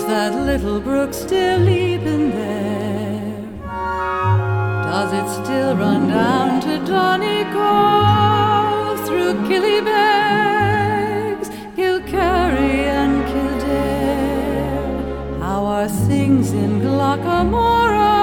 that little brook still leaping there? Does it still run down to Donegal through Killybegs, Kilcarry and Kildare? How are things in Glockamora?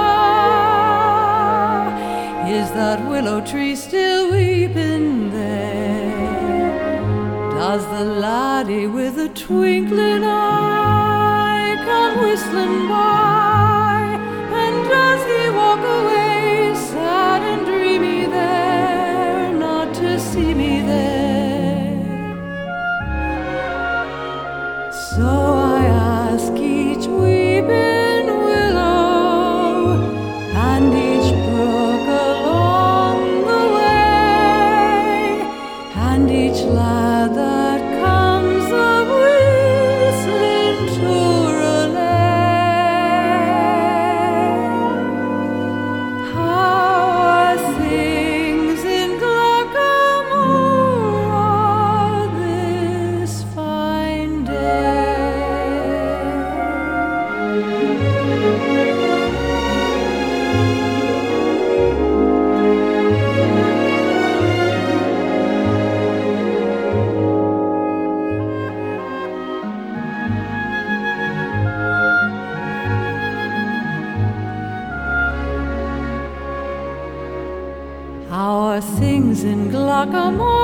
Is that willow tree still weeping there? Does the laddie with the twinkling eye come whistling by? And does he walk away sad and dreamy there, not to see me there? So I ask each weeping willow and each brook along the way, and each lad that comes a whistling tourelay. How are things in Glockamora this fine day? How are things in Glockamora